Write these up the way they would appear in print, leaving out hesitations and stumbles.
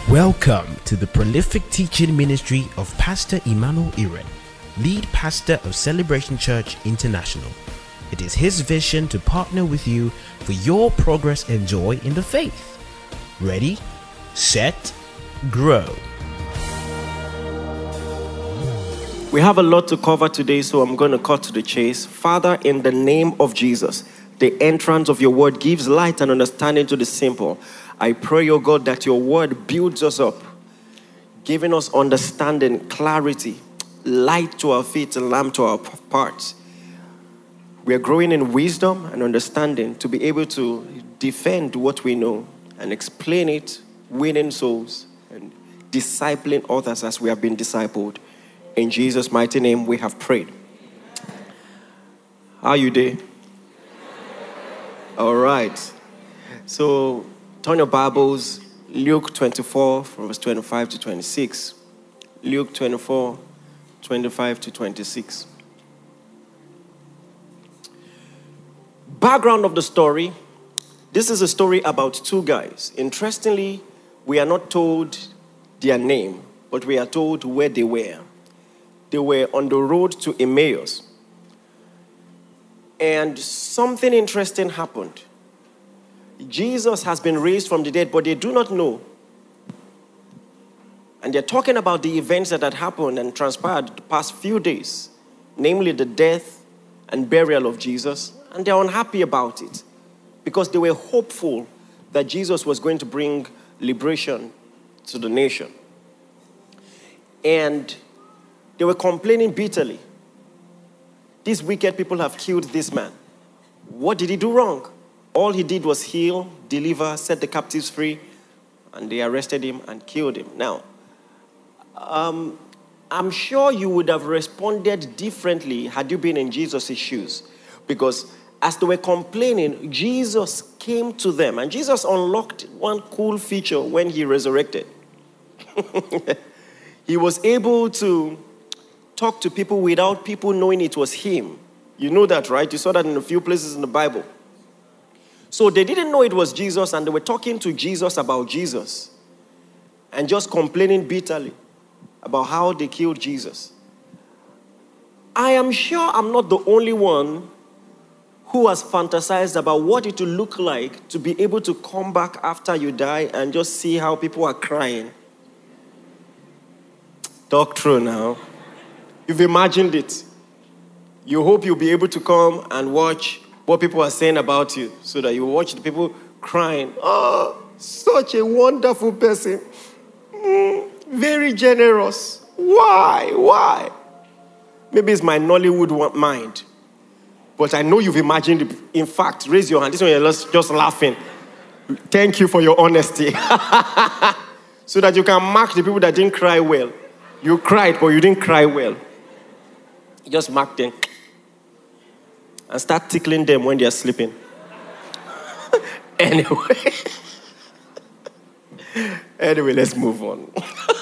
Welcome to the prolific teaching ministry of Pastor Emmanuel Iren, lead pastor of Celebration Church International. It is his vision to partner with you for your progress and joy in the faith. Ready, set, grow. We have a lot to cover today, so I'm going to cut to the chase. Father, in the name of Jesus, the entrance of your word gives light and understanding to the simple. I pray, oh God, that your word builds us up, giving us understanding, clarity, light to our feet, and lamp to our paths. We are growing in wisdom and understanding to be able to defend what we know and explain it, winning souls and discipling others as we have been discipled. In Jesus' mighty name, we have prayed. How are you there? All right. So, turn your Bibles, Luke 24, from verse 25 to 26. Luke 24, 25 to 26. Background of the story. This is a story about two guys. Interestingly, we are not told their name, but we are told where they were. They were on the road to Emmaus. And something interesting happened. Jesus has been raised from the dead, but they do not know. And they're talking about the events that had happened and transpired the past few days, namely the death and burial of Jesus. And they're unhappy about it because they were hopeful that Jesus was going to bring liberation to the nation. And they were complaining bitterly. These wicked people have killed this man. What did he do wrong? All he did was heal, deliver, set the captives free, and they arrested him and killed him. Now, I'm sure you would have responded differently had you been in Jesus' shoes. Because as they were complaining, Jesus came to them. And Jesus unlocked one cool feature when he resurrected. He was able to talk to people without people knowing it was him. You know that, right? You saw that in a few places in the Bible. So they didn't know it was Jesus, and they were talking to Jesus about Jesus and just complaining bitterly about how they killed Jesus. I am sure I'm not the only one who has fantasized about what it will look like to be able to come back after you die and just see how people are crying. Talk true now. You've imagined it. You hope you'll be able to come and watch what people are saying about you so that you watch the people crying. Oh, such a wonderful person. Very generous. Why? Maybe it's my Nollywood mind. But I know you've imagined it. In fact, raise your hand. This one you're just laughing. Thank you for your honesty. So that you can mark the people that didn't cry well. You cried, but you didn't cry well. You just mark them. And start tickling them when they're sleeping. Anyway, let's move on.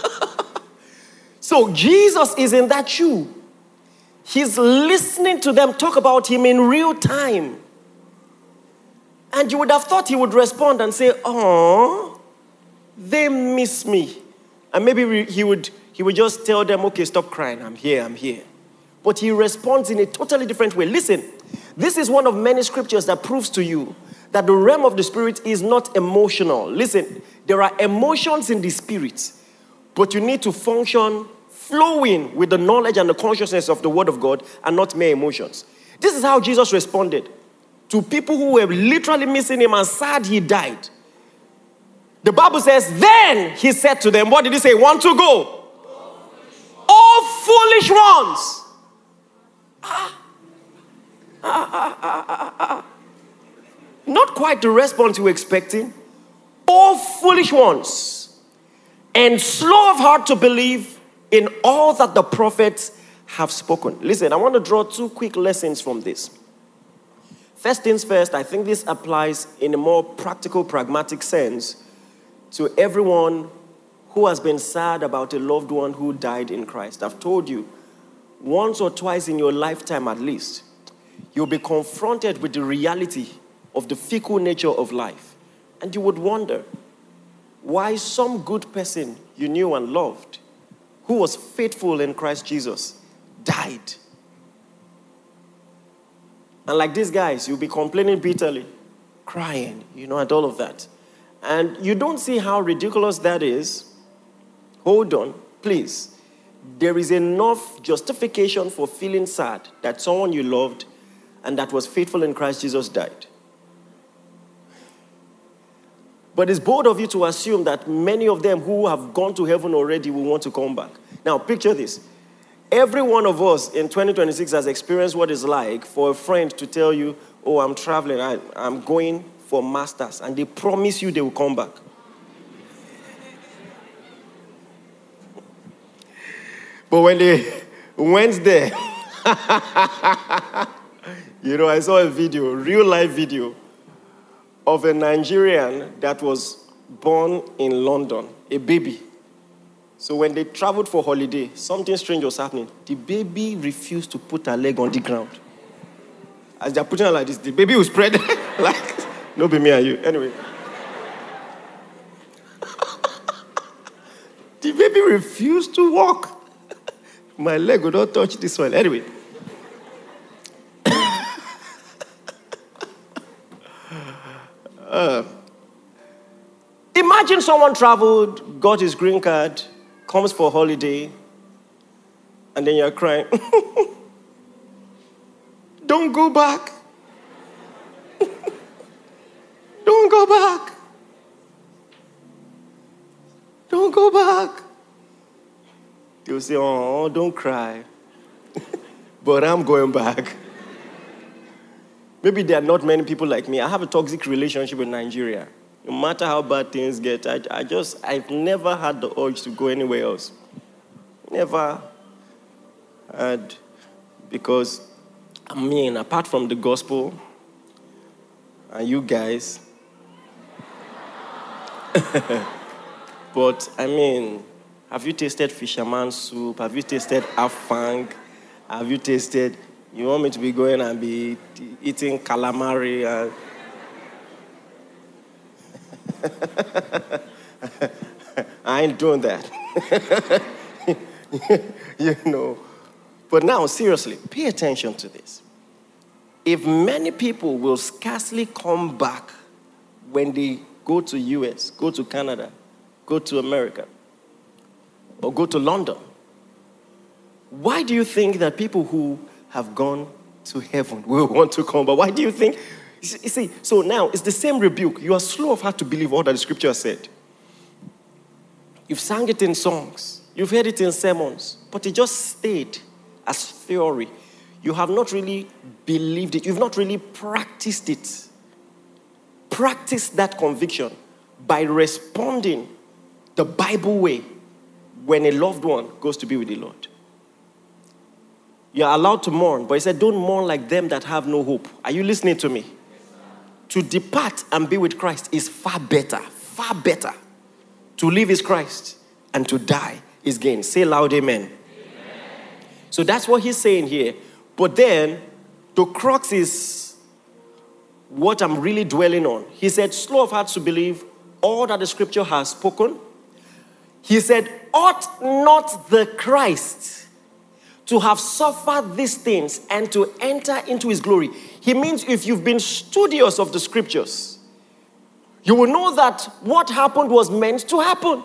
So Jesus is in that shoe. He's listening to them talk about him in real time. And you would have thought he would respond and say, "Oh, they miss me." And maybe he would just tell them, "Okay, stop crying. I'm here. But he responds in a totally different way. Listen, this is one of many scriptures that proves to you that the realm of the spirit is not emotional. Listen, there are emotions in the spirit, but you need to function flowing with the knowledge and the consciousness of the word of God and not mere emotions. This is how Jesus responded to people who were literally missing him and sad he died. The Bible says, then he said to them, what did he say? Want to go? All foolish ones. Not quite the response you were expecting. All foolish ones, and slow of heart to believe in all that the prophets have spoken. Listen, I want to draw two quick lessons from this. First things first, I think this applies in a more practical, pragmatic sense to everyone who has been sad about a loved one who died in Christ. I've told you, once or twice in your lifetime at least, you'll be confronted with the reality of the fickle nature of life. And you would wonder, why some good person you knew and loved, who was faithful in Christ Jesus, died. And like these guys, you'll be complaining bitterly, crying, and all of that. And you don't see how ridiculous that is. Hold on, please. There is enough justification for feeling sad that someone you loved and that was faithful in Christ Jesus died. But it's bold of you to assume that many of them who have gone to heaven already will want to come back. Now, picture this. Every one of us in 2026 has experienced what it's like for a friend to tell you, oh, I'm traveling, I'm going for masters, and they promise you they will come back. But when they went there, I saw a video, real life video, of a Nigerian that was born in London, a baby. So when they traveled for holiday, something strange was happening. The baby refused to put her leg on the ground. As they're putting her like this, the baby was spread like, no be me and you. Anyway. The baby refused to walk. My leg would not touch this one. Anyway. Imagine someone traveled, got his green card, comes for holiday, and then you're crying. Don't go back. Don't go back. Don't go back. They'll say, oh, don't cry. But I'm going back. Maybe there are not many people like me. I have a toxic relationship with Nigeria. No matter how bad things get, I've never had the urge to go anywhere else. Never had, because, apart from the gospel, and you guys, but, have you tasted fisherman soup? Have you tasted afang? Have you tasted, you want me to be going and be eating calamari? I ain't doing that. But now, seriously, pay attention to this. If many people will scarcely come back when they go to US, go to Canada, go to America, or go to London, why do you think that people who have gone to heaven will want to come back? Why do you think? You see, so now it's the same rebuke. You are slow of heart to believe all that the scripture said. You've sang it in songs. You've heard it in sermons. But it just stayed as theory. You have not really believed it. You've not really practiced it. Practice that conviction by responding the Bible way when a loved one goes to be with the Lord. You're allowed to mourn, but he said, don't mourn like them that have no hope. Are you listening to me? To depart and be with Christ is far better. Far better. To live is Christ, and to die is gain. Say loud, amen. Amen. So that's what he's saying here. But then, the crux is what I'm really dwelling on. He said, slow of heart to believe all that the scripture has spoken. He said, ought not the Christ to have suffered these things and to enter into his glory? He means if you've been studious of the scriptures, you will know that what happened was meant to happen.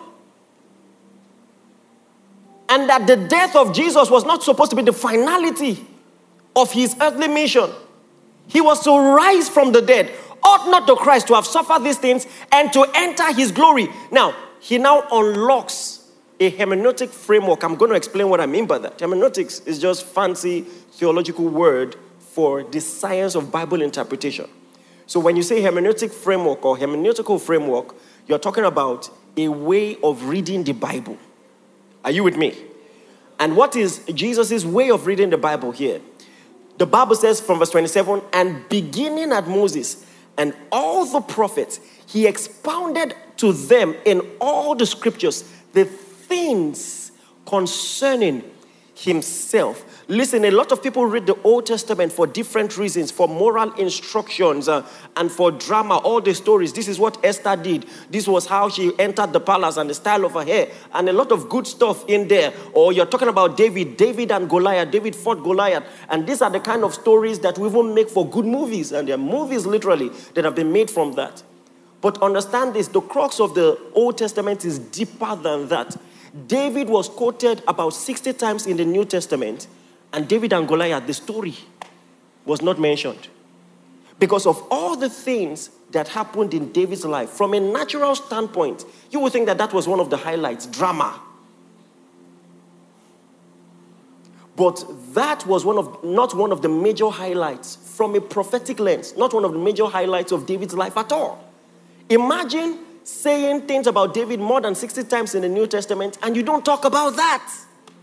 And that the death of Jesus was not supposed to be the finality of his earthly mission. He was to rise from the dead. Ought not the Christ to have suffered these things and to enter his glory? Now, he now unlocks a hermeneutic framework. I'm going to explain what I mean by that. Hermeneutics is just fancy theological word for the science of Bible interpretation. So when you say hermeneutic framework or hermeneutical framework, you're talking about a way of reading the Bible. Are you with me? And what is Jesus' way of reading the Bible here? The Bible says from verse 27, and beginning at Moses and all the prophets, he expounded to them in all the scriptures the things concerning himself. Listen, a lot of people read the Old Testament for different reasons, for moral instructions and for drama, all the stories. This is what Esther did. This was how she entered the palace and the style of her hair and a lot of good stuff in there. Or you're talking about David and Goliath. David fought Goliath. And these are the kind of stories that we will make for good movies. And there are movies literally that have been made from that. But understand this, the crux of the Old Testament is deeper than that. David was quoted about 60 times in the New Testament, and David and Goliath, the story was not mentioned. Because of all the things that happened in David's life, from a natural standpoint, you would think that that was one of the highlights, drama. But that was not one of the major highlights from a prophetic lens, not one of the major highlights of David's life at all. Imagine saying things about David more than 60 times in the New Testament and you don't talk about that.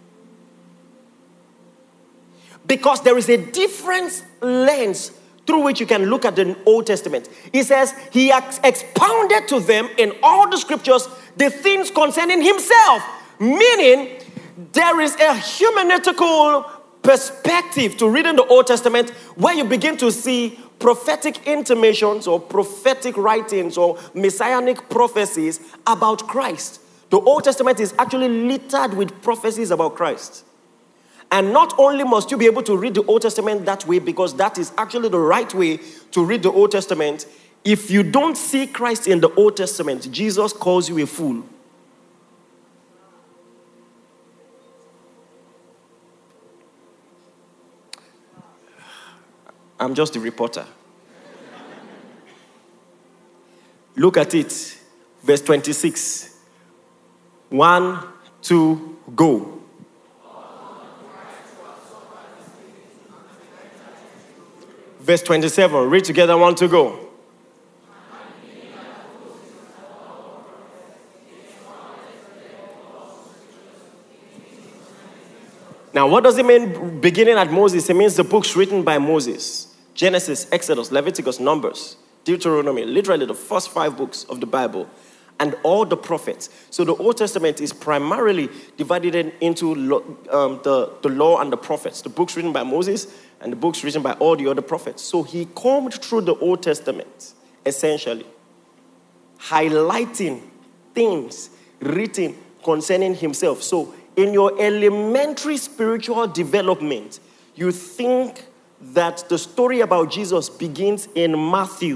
Because there is a different lens through which you can look at the Old Testament. He says he expounded to them in all the scriptures the things concerning himself. Meaning there is a humanetical perspective to reading the Old Testament where you begin to see prophetic intimations or prophetic writings or messianic prophecies about Christ. The Old Testament is actually littered with prophecies about Christ. And not only must you be able to read the Old Testament that way, because that is actually the right way to read the Old Testament, if you don't see Christ in the Old Testament, Jesus calls you a fool. I'm just a reporter. Look at it. Verse 26. 1, 2, go. Verse 27. Read together. 1, 2, go. Now, what does it mean beginning at Moses? It means the books written by Moses. Genesis, Exodus, Leviticus, Numbers, Deuteronomy, literally the first 5 books of the Bible, and all the prophets. So the Old Testament is primarily divided into the law and the prophets, the books written by Moses and the books written by all the other prophets. So he combed through the Old Testament, essentially, highlighting things written concerning himself. So in your elementary spiritual development, you think that the story about Jesus begins in Matthew.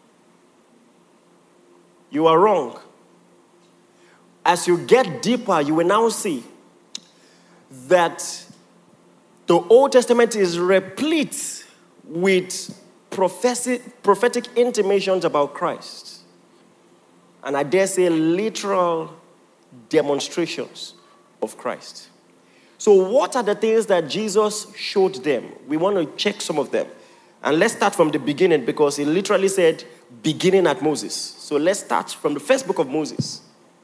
You are wrong. As you get deeper, you will now see that the Old Testament is replete with prophetic intimations about Christ. And I dare say literal demonstrations of Christ. So what are the things that Jesus showed them? We want to check some of them. And let's start from the beginning, because he literally said, beginning at Moses. So let's start from the first book of Moses.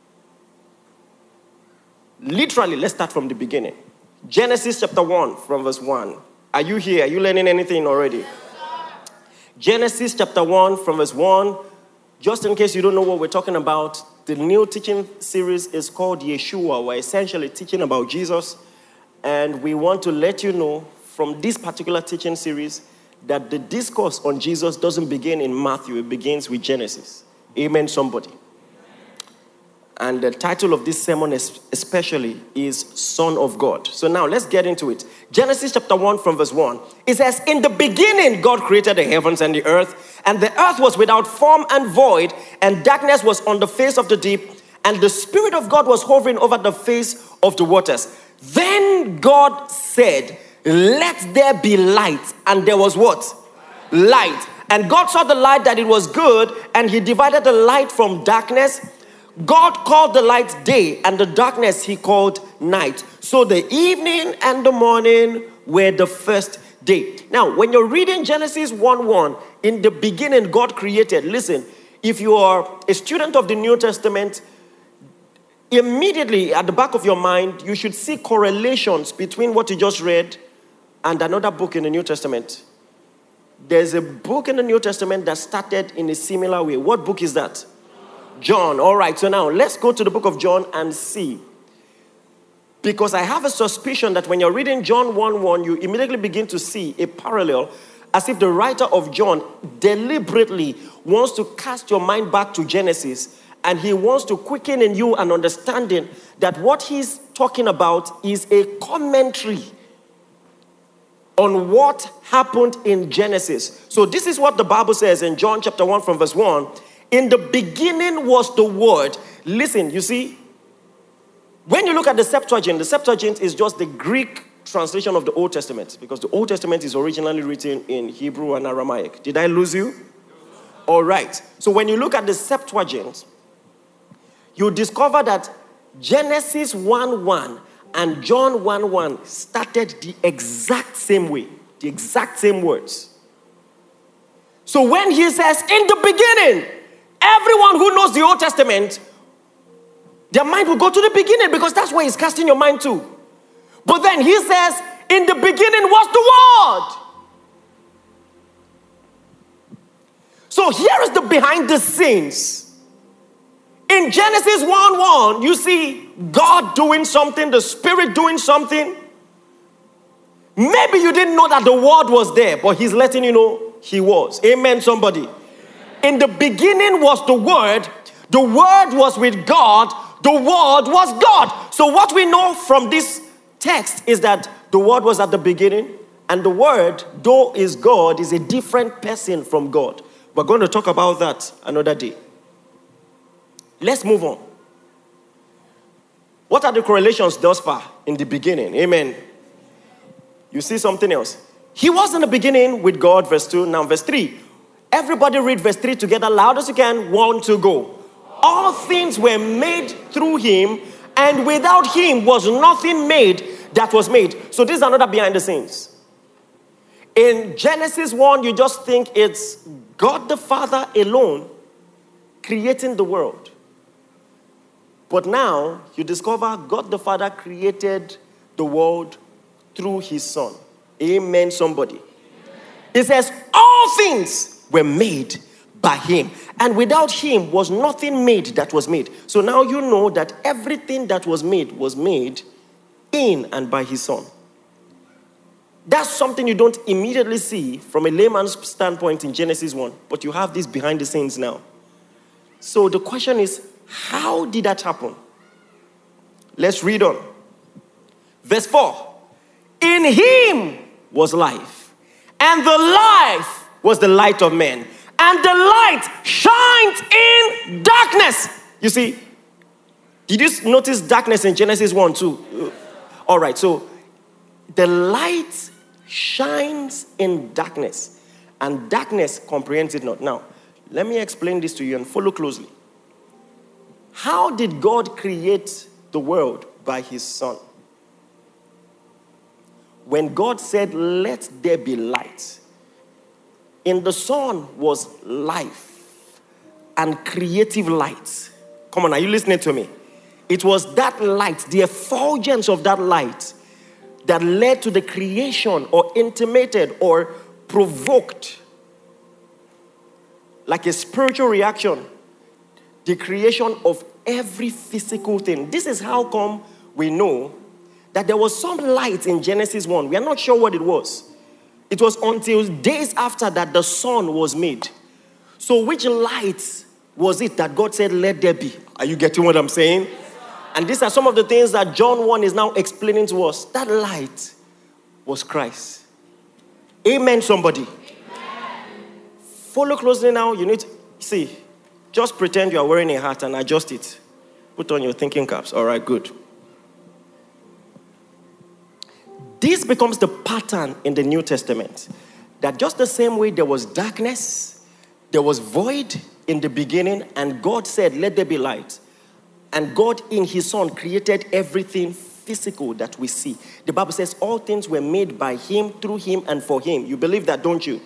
Literally, let's start from the beginning. Genesis chapter 1 from verse 1. Are you here? Are you learning anything already? Yes, Genesis chapter 1 from verse 1. Just in case you don't know what we're talking about, the new teaching series is called Yeshua. We're essentially teaching about Jesus. And we want to let you know from this particular teaching series that the discourse on Jesus doesn't begin in Matthew. It begins with Genesis. Amen, somebody. And the title of this sermon especially is Son of God. So now let's get into it. Genesis chapter 1 from verse 1. It says, in the beginning God created the heavens and the earth was without form and void, and darkness was on the face of the deep, and the Spirit of God was hovering over the face of the waters. Then God said, let there be light. And there was what? Light. And God saw the light that it was good, and he divided the light from darkness. God called the light day, and the darkness he called night. So the evening and the morning were the first day. Now, when you're reading Genesis 1:1, in the beginning God created. Listen, if you are a student of the New Testament, immediately at the back of your mind, you should see correlations between what you just read and another book in the New Testament. There's a book in the New Testament that started in a similar way. What book is that? John. All right, so now let's go to the book of John and see. Because I have a suspicion that when you're reading John 1:1, you immediately begin to see a parallel, as if the writer of John deliberately wants to cast your mind back to Genesis, and he wants to quicken in you an understanding that what he's talking about is a commentary on what happened in Genesis. So this is what the Bible says in John chapter 1 from verse 1. In the beginning was the Word. Listen, you see, when you look at the Septuagint is just the Greek translation of the Old Testament, because the Old Testament is originally written in Hebrew and Aramaic. Did I lose you? All right. So when you look at the Septuagint, you discover that Genesis 1:1 and John 1:1 started the exact same way, the exact same words. So when he says, in the beginning, everyone who knows the Old Testament, their mind will go to the beginning, because that's where he's casting your mind to. But then he says, in the beginning was the Word. So here is the behind the scenes. In Genesis 1:1, you see God doing something, the Spirit doing something. Maybe you didn't know that the Word was there, but he's letting you know he was. Amen, somebody. In the beginning was the Word was with God, the Word was God. So what we know from this text is that the Word was at the beginning, and the Word, though is God, is a different person from God. We're going to talk about that another day. Let's move on. What are the correlations thus far in the beginning? Amen. You see something else. He was in the beginning with God, verse 2. Now verse 3. Everybody read verse 3 together, loud as you can. 1, 2, go. All things were made through him, and without him was nothing made that was made. So this is another behind the scenes. In Genesis 1, you just think it's God the Father alone creating the world. But now you discover God the Father created the world through his Son. Amen, somebody. It says, all things were made by him, and without him was nothing made that was made. So now you know that everything that was made in and by his Son. That's something you don't immediately see from a layman's standpoint in Genesis 1, but you have this behind the scenes now. So the question is, how did that happen? Let's read on. Verse 4. In him was life, and the life was the light of men, and the light shines in darkness. You see, did you notice darkness in Genesis 1 too? All right, so the light shines in darkness, and darkness comprehends it not. Now, let me explain this to you and follow closely. How did God create the world? By his Son. When God said, let there be light, in the Son was life and creative light. Come on, are you listening to me? It was that light, the effulgence of that light, that led to the creation or intimated or provoked, like a spiritual reaction, the creation of every physical thing. This is how come we know that there was some light in Genesis 1. We are not sure what it was. It was until days after that the sun was made. So which light was it that God said, let there be? Are you getting what I'm saying? And these are some of the things that John 1 is now explaining to us. That light was Christ. Amen, somebody. Amen. Follow closely now. You need to see. Just pretend you are wearing a hat and adjust it. Put on your thinking caps. All right, good. This becomes the pattern in the New Testament. That just the same way there was darkness, there was void in the beginning, and God said, let there be light. And God in his Son created everything physical that we see. The Bible says all things were made by him, through him, and for him. You believe that, don't you?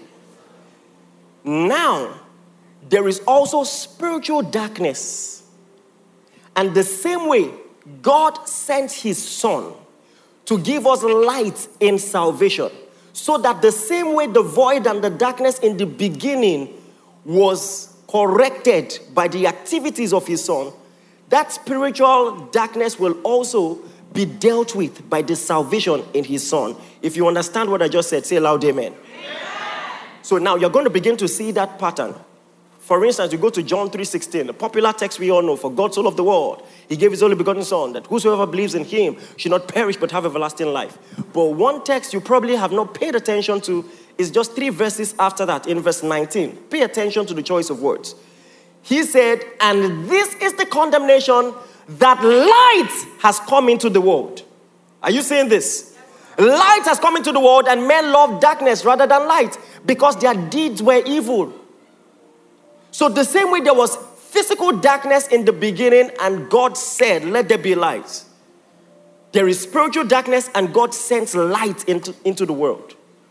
Now, there is also spiritual darkness. And the same way God sent his Son to give us light in salvation, so that the same way the void and the darkness in the beginning was corrected by the activities of his Son, that spiritual darkness will also be dealt with by the salvation in his Son. If you understand what I just said, say loud amen. So now you're going to begin to see that pattern. For instance, you go to John 3:16, a popular text we all know. For God so loved the world, he gave his only begotten Son, that whosoever believes in him should not perish but have everlasting life. But one text you probably have not paid attention to is just 3 verses after that, in verse 19. Pay attention to the choice of words. He said, and this is the condemnation, that light has come into the world. Are you saying this? Light has come into the world, and men love darkness rather than light because their deeds were evil. So the same way there was physical darkness in the beginning and God said, let there be light. There is spiritual darkness and God sends light into the world.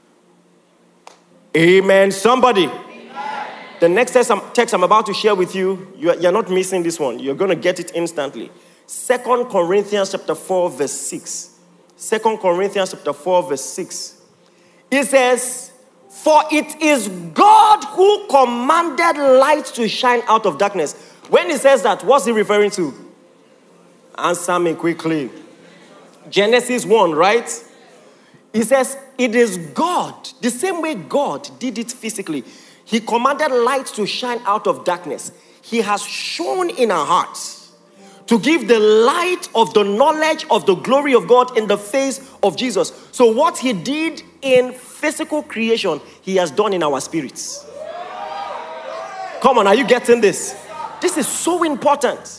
Amen. Somebody. Amen. The next text I'm about to share with you, you're not missing this one. You're going to get it instantly. 2 Corinthians chapter 4 verse 6. 2 Corinthians chapter 4 verse 6. It says, for it is God who commanded light to shine out of darkness. When he says that, what's he referring to? Answer me quickly. Genesis 1, right? He says, it is God, the same way God did it physically. He commanded light to shine out of darkness. He has shone in our hearts to give the light of the knowledge of the glory of God in the face of Jesus. So what he did in physical creation, he has done in our spirits. Come on, are you getting this? This is so important.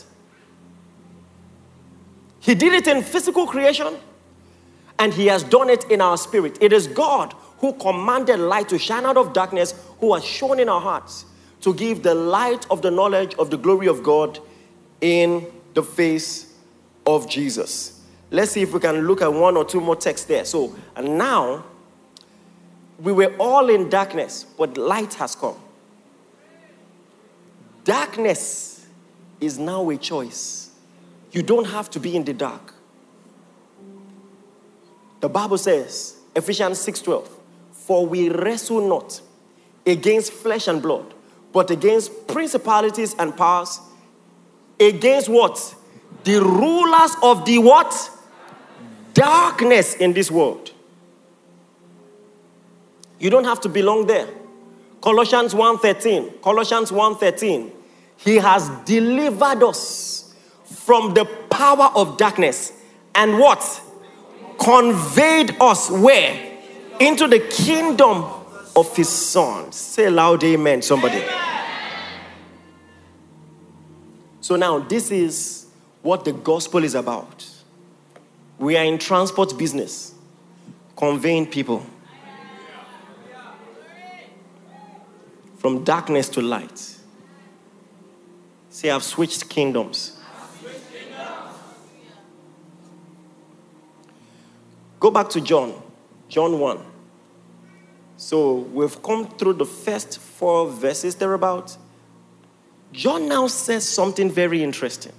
He did it in physical creation, and he has done it in our spirit. It is God who commanded light to shine out of darkness, who has shown in our hearts to give the light of the knowledge of the glory of God in the face of Jesus. Let's see if we can look at 1 or 2 more texts there. So, and now, we were all in darkness, but light has come. Darkness is now a choice. You don't have to be in the dark. The Bible says, Ephesians 6:12, for we wrestle not against flesh and blood, but against principalities and powers, against what? The rulers of the what? Darkness in this world. You don't have to belong there. Colossians 1:13. Colossians 1:13. He has delivered us from the power of darkness and what? Conveyed us where? Into the kingdom of his Son. Say loud amen, somebody. Amen. So now this is what the gospel is about. We are in transport business, conveying people from darkness to light. Say, I've switched kingdoms. Go back to John 1. So we've come through the first 4 verses thereabout. John now says something very interesting.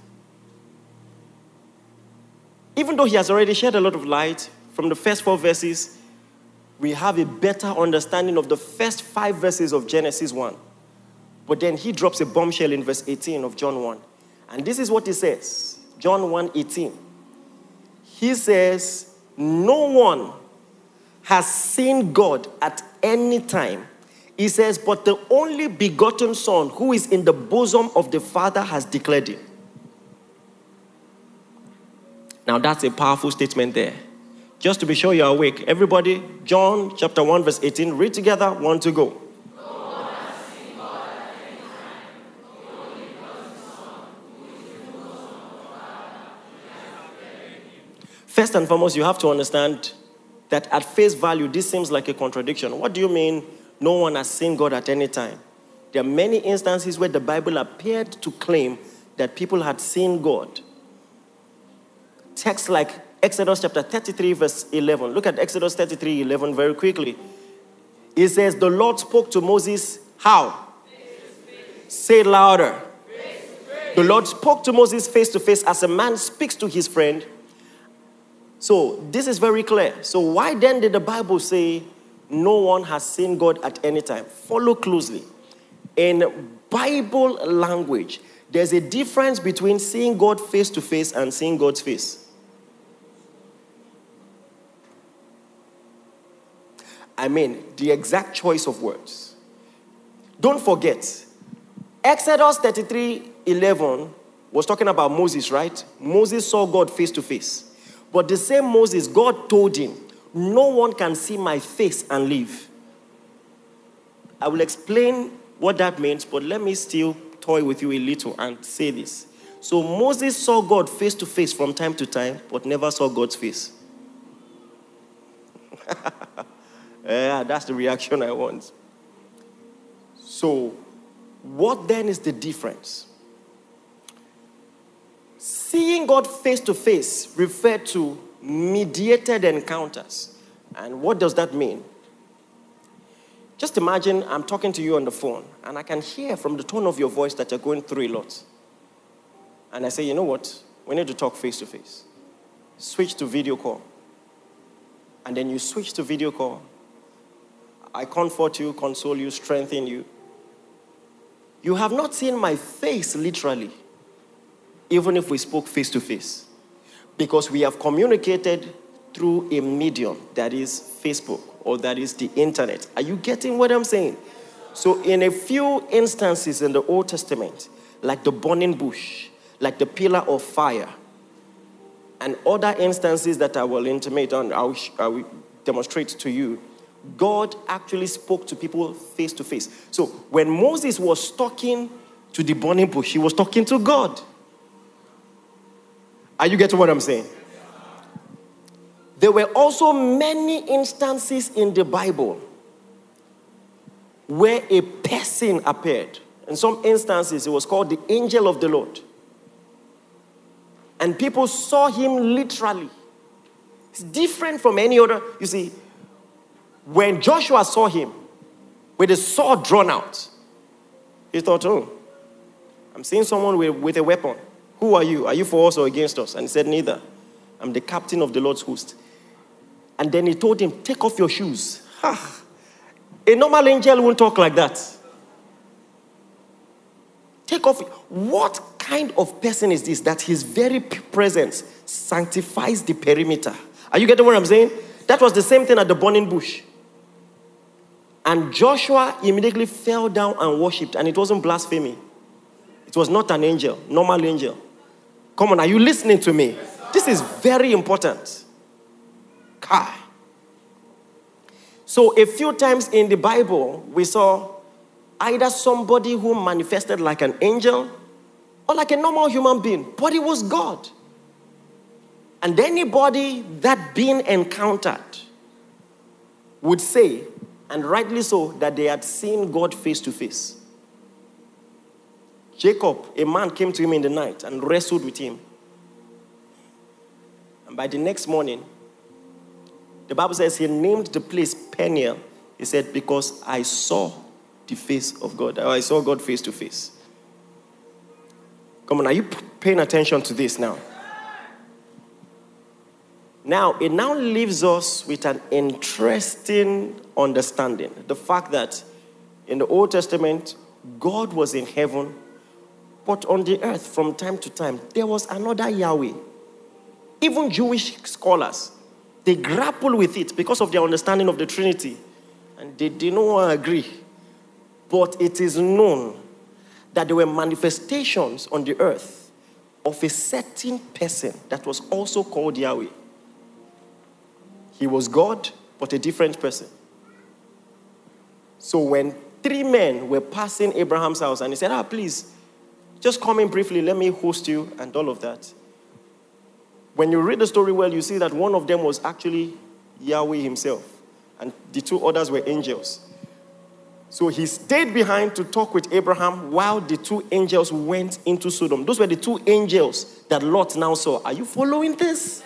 Even though he has already shed a lot of light from the first 4 verses, we have a better understanding of the first 5 verses of Genesis 1. But then he drops a bombshell in verse 18 of John 1. And this is what he says. John 1:18. He says, no one has seen God at any time. He says, but the only begotten Son who is in the bosom of the Father has declared him. Now that's a powerful statement there. Just to be sure you're awake. Everybody, John chapter 1 verse 18. Read together. 1 to go. First and foremost, you have to understand that at face value, this seems like a contradiction. What do you mean no one has seen God at any time? There are many instances where the Bible appeared to claim that people had seen God. Texts like Exodus chapter 33 verse 11. Look at Exodus 33:11 very quickly. It says, the Lord spoke to Moses, how? Say it louder. The Lord spoke to Moses face to face as a man speaks to his friend. So this is very clear. So why then did the Bible say no one has seen God at any time? Follow closely. In Bible language, there's a difference between seeing God face to face and seeing God's face. I mean, the exact choice of words. Don't forget, Exodus 33:11 was talking about Moses, right? Moses saw God face to face. But the same Moses, God told him, no one can see my face and live. I will explain what that means, but let me still toy with you a little and say this. So Moses saw God face to face from time to time, but never saw God's face. Yeah, that's the reaction I want. So, what then is the difference? Seeing God face to face referred to mediated encounters. And what does that mean? Just imagine I'm talking to you on the phone, and I can hear from the tone of your voice that you're going through a lot. And I say, you know what? We need to talk face to face. Switch to video call. And then you switch to video call. I comfort you, console you, strengthen you. You have not seen my face literally, even if we spoke face to face, because we have communicated through a medium that is Facebook or that is the internet. Are you getting what I'm saying? So in a few instances in the Old Testament, like the burning bush, like the pillar of fire, and other instances that I will intimate on, I will demonstrate to you, God actually spoke to people face to face. So when Moses was talking to the burning bush, he was talking to God. Are you getting what I'm saying? There were also many instances in the Bible where a person appeared. In some instances, it was called the angel of the Lord. And people saw him literally. It's different from any other. You see, when Joshua saw him with a sword drawn out, he thought, oh, I'm seeing someone with a weapon. Who are you? Are you for us or against us? And he said, neither. I'm the captain of the Lord's host. And then he told him, take off your shoes. A normal angel won't talk like that. Take off. What kind of person is this that his very presence sanctifies the perimeter? Are you getting what I'm saying? That was the same thing at the burning bush. And Joshua immediately fell down and worshipped, and it wasn't blasphemy. It was not an angel, normal angel. Come on, are you listening to me? This is very important. Kai. So a few times in the Bible, we saw either somebody who manifested like an angel or like a normal human being, but it was God. And anybody that being encountered would say, and rightly so, that they had seen God face to face. Jacob, a man came to him in the night and wrestled with him. And by the next morning, the Bible says he named the place Peniel. He said, because I saw the face of God. I saw God face to face. Come on, are you paying attention to this now? Now, it now leaves us with an interesting understanding. The fact that in the Old Testament, God was in heaven, but on the earth from time to time, there was another Yahweh. Even Jewish scholars, they grapple with it because of their understanding of the Trinity. And they did not agree. But it is known that there were manifestations on the earth of a certain person that was also called Yahweh. He was God, but a different person. So when 3 men were passing Abraham's house, and he said, please, just come in briefly, let me host you, and all of that. When you read the story well, you see that one of them was actually Yahweh himself, and the 2 others were angels. So he stayed behind to talk with Abraham while the 2 angels went into Sodom. Those were the 2 angels that Lot now saw. Are you following this?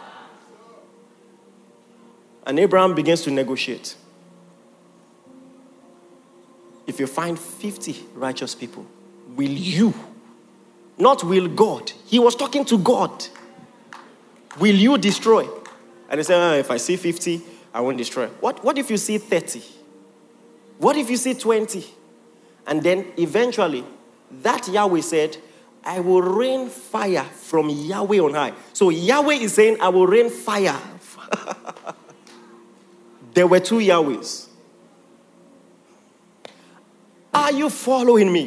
And Abraham begins to negotiate. If you find 50 righteous people, will you? Not will God. He was talking to God. Will you destroy? And he said, if I see 50, I won't destroy. What if you see 30? What if you see 20? And then eventually, that Yahweh said, I will rain fire from Yahweh on high. So Yahweh is saying, I will rain fire. There were two Yahwehs. Are you following me?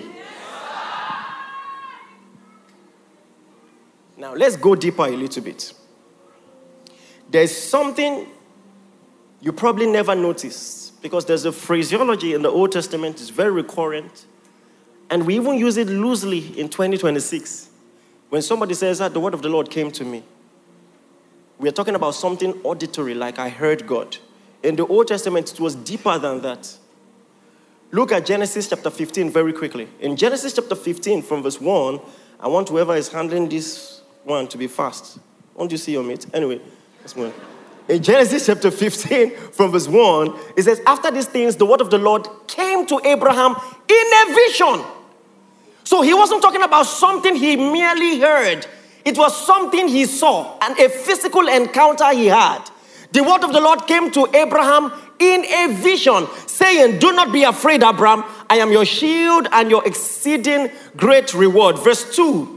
Now, let's go deeper a little bit. There's something you probably never noticed, because there's a phraseology in the Old Testament, it's very recurrent, and we even use it loosely in 2026. When somebody says that the word of the Lord came to me, we are talking about something auditory, like I heard God. In the Old Testament, it was deeper than that. Look at Genesis chapter 15 very quickly. In Genesis chapter 15 from verse 1, I want whoever is handling this one to be fast. Won't you see your mate? Anyway, let's move on. In Genesis chapter 15 from verse 1, it says, after these things, the word of the Lord came to Abraham in a vision. So he wasn't talking about something he merely heard. It was something he saw, and a physical encounter he had. The word of the Lord came to Abraham in a vision, saying, do not be afraid, Abraham. I am your shield and your exceeding great reward. Verse 2.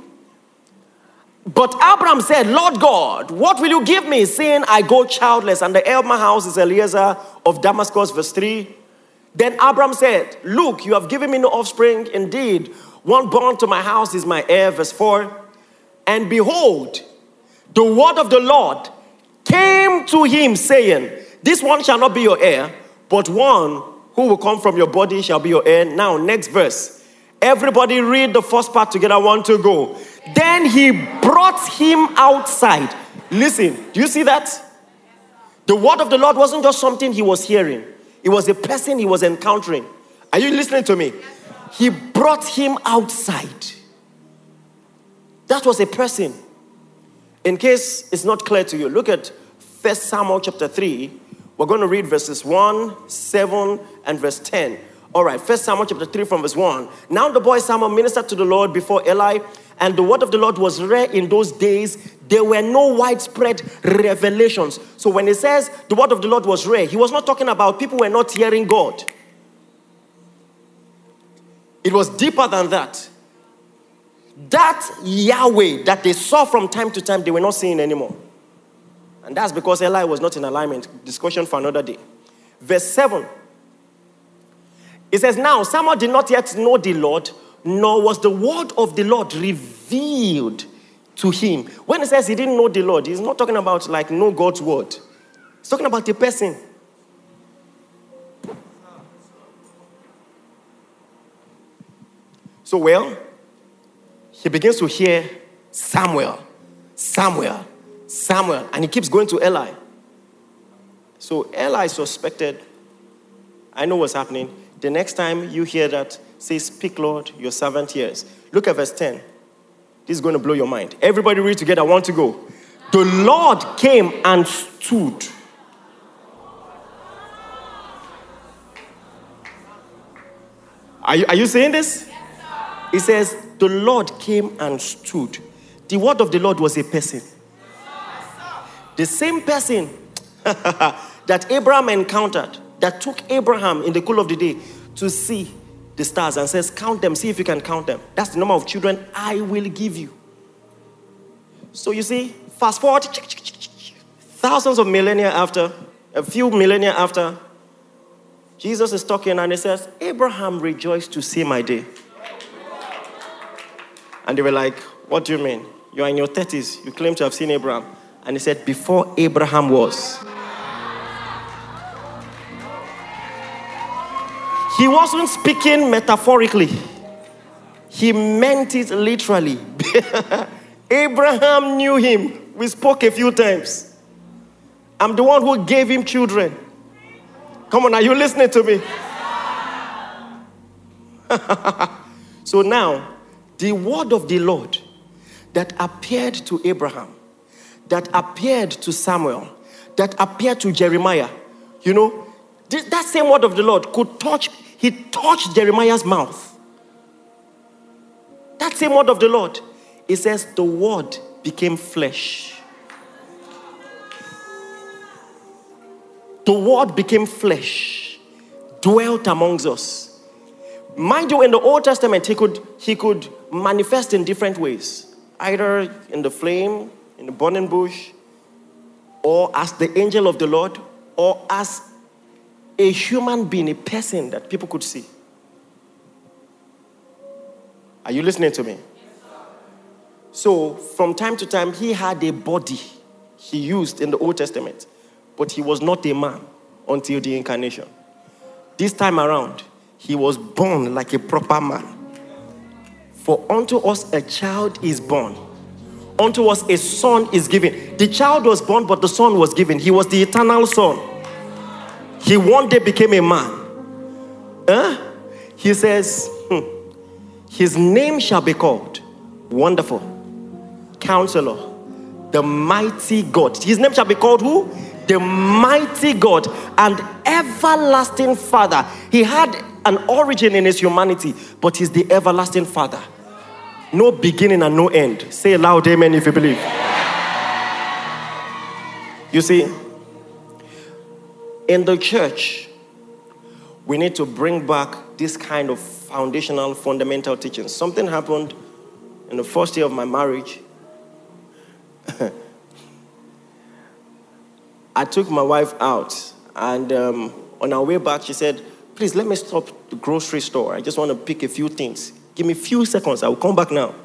But Abraham said, Lord God, what will you give me, seeing I go childless, and the heir of my house is Eliezer of Damascus? Verse 3. Then Abraham said, look, you have given me no offspring. Indeed, one born to my house is my heir. Verse 4. And behold, the word of the Lord came to him, saying, this one shall not be your heir, but one who will come from your body shall be your heir. Now, next verse. Everybody read the first part together. 1, 2, go. Then he brought him outside. Listen, do you see that? The word of the Lord wasn't just something he was hearing. It was a person he was encountering. Are you listening to me? He brought him outside. That was a person. In case it's not clear to you, look at 1 Samuel chapter 3. We're going to read verses 1, 7, and verse 10. All right, 1 Samuel chapter 3 from verse 1. Now the boy Samuel ministered to the Lord before Eli, and the word of the Lord was rare in those days. There were no widespread revelations. So when he says the word of the Lord was rare, he was not talking about people were not hearing God. It was deeper than that. That Yahweh that they saw from time to time, they were not seeing anymore. And that's because Eli was not in alignment. Discussion for another day. Verse 7. It says, now Samuel did not yet know the Lord, nor was the word of the Lord revealed to him. When it says he didn't know the Lord, he's not talking about like know God's word. He's talking about a person. So, well, he begins to hear Samuel, Samuel, Samuel, and he keeps going to Eli. So Eli suspected, I know what's happening. The next time you hear that, say, speak, Lord, your servant hears. Look at verse 10. This is going to blow your mind. Everybody read together. I want to go. The Lord came and stood. Are you saying this? It says, the Lord came and stood. The word of the Lord was a person. The same person that Abraham encountered, that took Abraham in the cool of the day to see the stars and says, count them, see if you can count them. That's the number of children I will give you. So you see, fast forward, thousands of millennia after, a few millennia after, Jesus is talking and he says, Abraham rejoiced to see my day. And they were like, what do you mean? You are in your 30s. You claim to have seen Abraham. And he said, before Abraham was. He wasn't speaking metaphorically. He meant it literally. Abraham knew him. We spoke a few times. I'm the one who gave him children. Come on, are you listening to me? So now, the word of the Lord that appeared to Abraham, that appeared to Samuel, that appeared to Jeremiah, you know, that same word of the Lord he touched Jeremiah's mouth. That same word of the Lord, it says the word became flesh. The word became flesh, dwelt amongst us. Mind you, in the Old Testament, he could manifest in different ways. Either in the flame, in the burning bush, or as the angel of the Lord, or as a human being, a person that people could see. Are you listening to me? So, from time to time, he had a body he used in the Old Testament, but he was not a man until the incarnation. This time around, he was born like a proper man. For unto us a child is born. Unto us a son is given. The child was born, but the son was given. He was the eternal son. He one day became a man. He says, his name shall be called Wonderful, Counselor, the Mighty God. His name shall be called who? The Mighty God and Everlasting Father. He had an origin in his humanity, but he's the Everlasting Father. No beginning and no end. Say loud amen if you believe. You see, in the church, we need to bring back this kind of foundational, fundamental teachings. Something happened in the first year of my marriage. I took my wife out, and on our way back, she said, please let me stop at the grocery store. I just want to pick a few things. Give me a few seconds. I will come back now.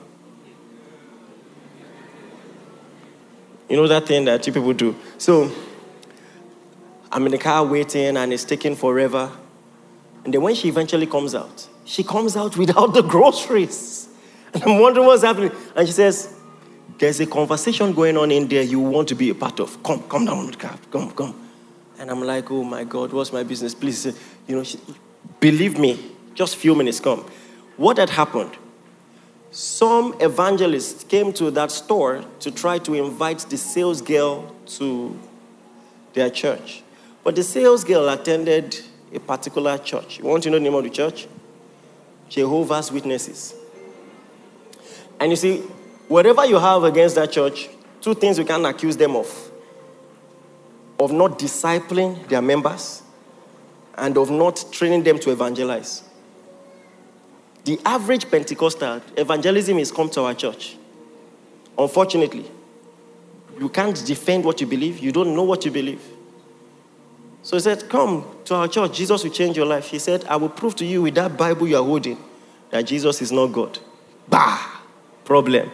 You know that thing that you people do. So I'm in the car waiting, and it's taking forever. And then when she eventually comes out, she comes out without the groceries. And I'm wondering what's happening. And she says, there's a conversation going on in there you want to be a part of. Come down with the car. Come. And I'm like, oh my God, what's my business? Please, believe me, just a few minutes, come. What had happened? Some evangelists came to that store to try to invite the sales girl to their church. But the sales girl attended a particular church. You want to know the name of the church? Jehovah's Witnesses. And you see, whatever you have against that church, two things you can accuse them of. Of not discipling their members and of not training them to evangelize. The average Pentecostal, evangelism is come to our church. Unfortunately, you can't defend what you believe. You don't know what you believe. So he said, come to our church. Jesus will change your life. He said, I will prove to you with that Bible you are holding that Jesus is not God. Bah! Problem.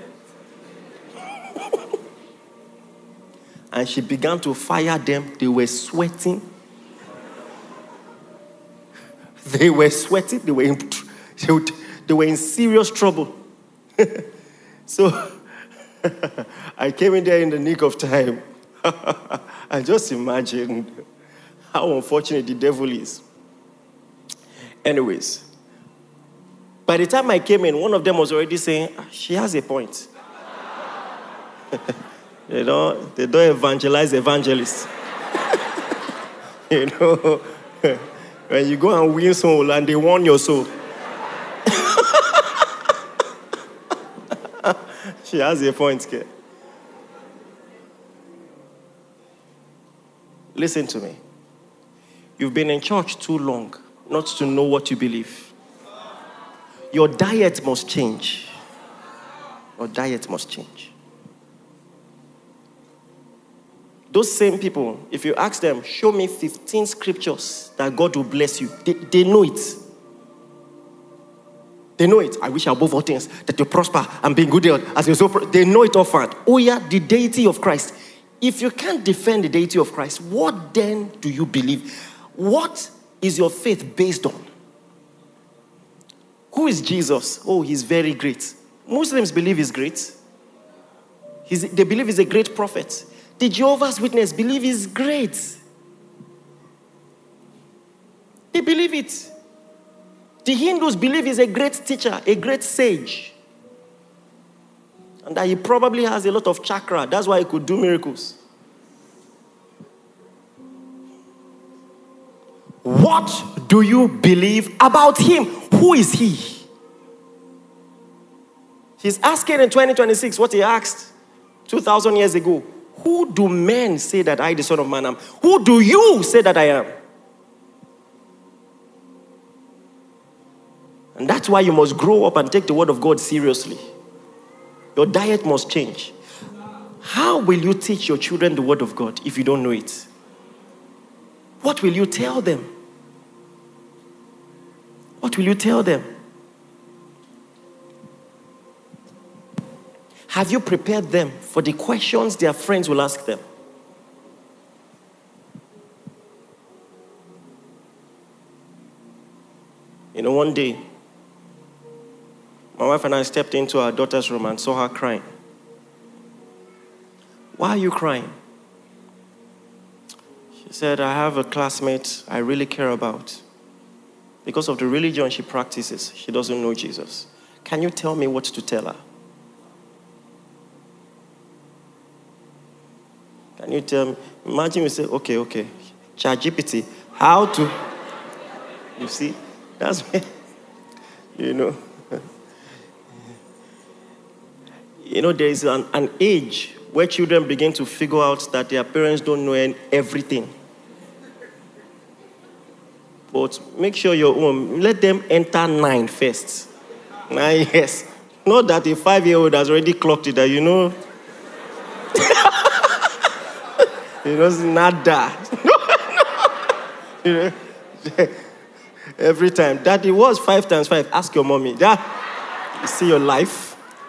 And she began to fire them. They were sweating. They were sweating. They were in serious trouble. So I came in there in the nick of time. I just imagined how unfortunate the devil is. Anyways, by the time I came in, one of them was already saying, she has a point. They don't evangelize evangelists. When you go and win soul and they want your soul. She has a point, kid. Listen to me. You've been in church too long not to know what you believe. Your diet must change. Your diet must change. Those same people, if you ask them, show me 15 scriptures that God will bless you, they know it. They know it. I wish above all things that you prosper and be good as you so. They know it offhand. Oh yeah, the deity of Christ. If you can't defend the deity of Christ, what then do you believe? What is your faith based on? Who is Jesus? Oh, he's very great. Muslims believe he's great. They believe he's a great prophet. The Jehovah's Witness believe he's great. They believe it. The Hindus believe he's a great teacher, a great sage. And that he probably has a lot of chakra. That's why he could do miracles. What do you believe about him? Who is he? He's asking in 2026 what he asked 2,000 years ago. Who do men say that I, the Son of Man, am? Who do you say that I am? And that's why you must grow up and take the word of God seriously. Your diet must change. How will you teach your children the word of God if you don't know it? What will you tell them? What will you tell them? Have you prepared them for the questions their friends will ask them? You know, one day, my wife and I stepped into our daughter's room and saw her crying. Why are you crying? She said, I have a classmate I really care about. Because of the religion she practices, she doesn't know Jesus. Can you tell me what to tell her? Can you tell me? Imagine we say, okay, ChatGPT, how to? You see, that's where, you know. You know, there is an age where children begin to figure out that their parents don't know everything. But make sure your own, let them enter 9 first. 9 years. Not that a 5-year-old has already clocked it, that you know. You know, it's not that. You know, every time. Daddy, what's 5 times 5? Ask your mommy. Dad, you see your life?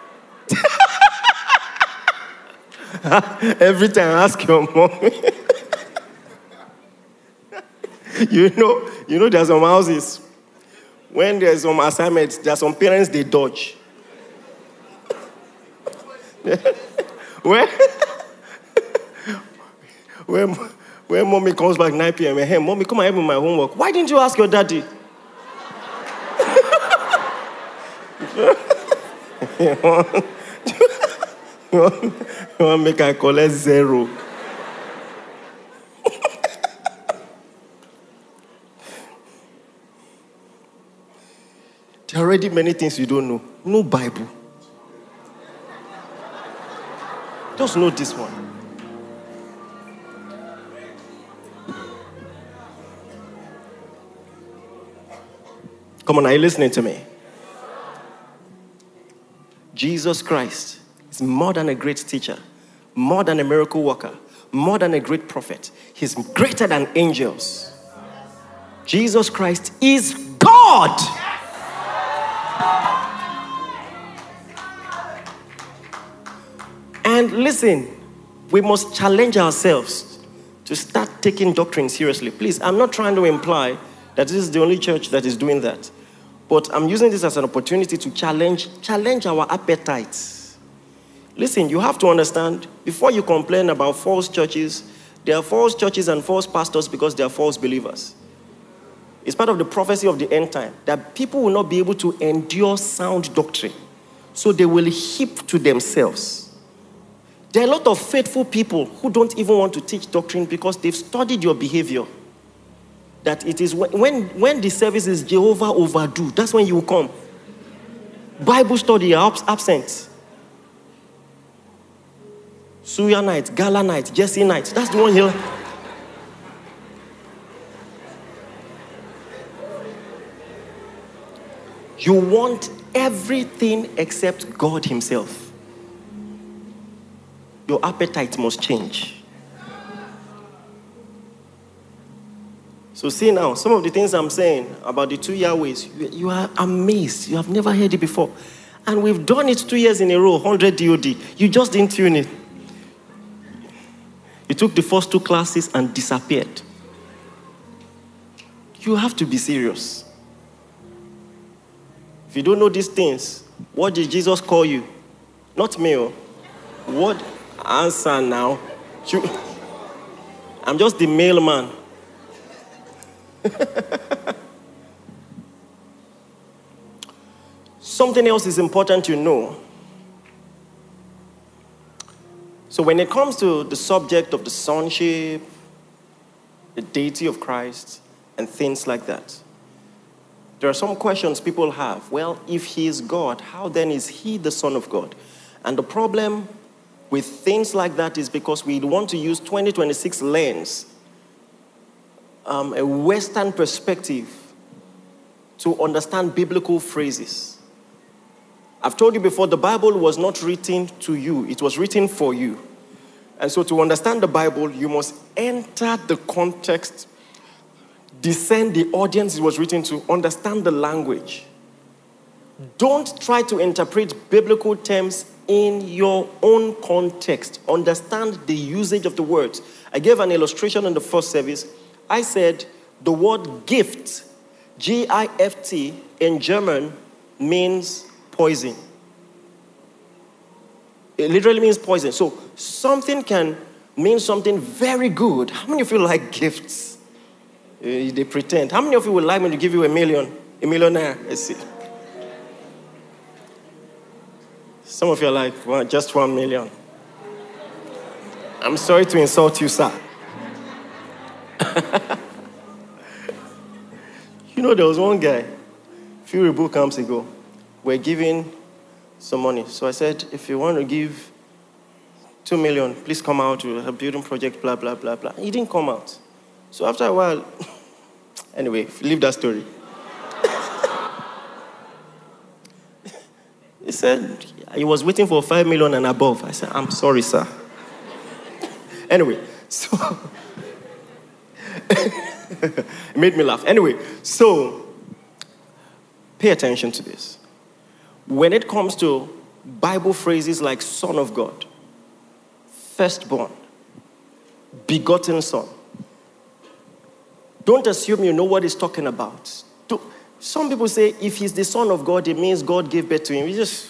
Every time, ask your mommy. You know, there are some houses, when there's some assignments, there are some parents, they dodge. When mommy comes back 9 p.m., hey, mommy, come and help me with my homework. Why didn't you ask your daddy? You want to make I collect 0. There are already many things you don't know. No Bible. Just know this one. Come on, are you listening to me? Jesus Christ is more than a great teacher, more than a miracle worker, more than a great prophet. He's greater than angels. Jesus Christ is God. And listen, we must challenge ourselves to start taking doctrine seriously. Please, I'm not trying to imply that this is the only church that is doing that. But I'm using this as an opportunity to challenge our appetites. Listen, you have to understand, before you complain about false churches, there are false churches and false pastors because they are false believers. It's part of the prophecy of the end time that people will not be able to endure sound doctrine. So they will heap to themselves. There are a lot of faithful people who don't even want to teach doctrine because they've studied your behavior. That it is when the service is Jehovah overdue, that's when you will come. Bible study absent. Suya night, gala night, Jesse night. That's the one here. You want everything except God himself. Your appetite must change. So see now, some of the things I'm saying about the 2 Yahwehs, you are amazed. You have never heard it before. And we've done it 2 years in a row, 100 DOD. You just didn't tune it. You took the first 2 classes and disappeared. You have to be serious. If you don't know these things, what did Jesus call you? Not me. What? Answer now. I'm just the mailman. Something else is important to know. So when it comes to the subject of the sonship, the deity of Christ, and things like that, there are some questions people have. Well, if he is God, how then is he the Son of God? And the problem with things like that is because we want to use 2026 lens, a Western perspective, to understand biblical phrases. I've told you before, the Bible was not written to you, it was written for you. And so to understand the Bible, you must enter the context discern the audience it was written to, understand the language. Don't try to interpret biblical terms in your own context. Understand the usage of the words. I gave an illustration in the first service. I said the word gift, G-I-F-T, in German means poison. It literally means poison. So something can mean something very good. How many of you like gifts? They pretend. How many of you would like me to give you $1 million? A millionaire? Let's see. Some of you are like, well, just 1 million. I'm sorry to insult you, sir. You know, there was one guy, a few boot camps ago, we're giving some money. So I said, if you want to give 2 million, please come out to a building project, blah, blah, blah, blah. He didn't come out. So after a while, anyway, leave that story. He said he was waiting for 5 million and above. I said, I'm sorry, sir. Anyway, so it made me laugh. Anyway, so pay attention to this. When it comes to Bible phrases like Son of God, firstborn, begotten son, don't assume you know what he's talking about. Some people say if he's the Son of God, it means God gave birth to him.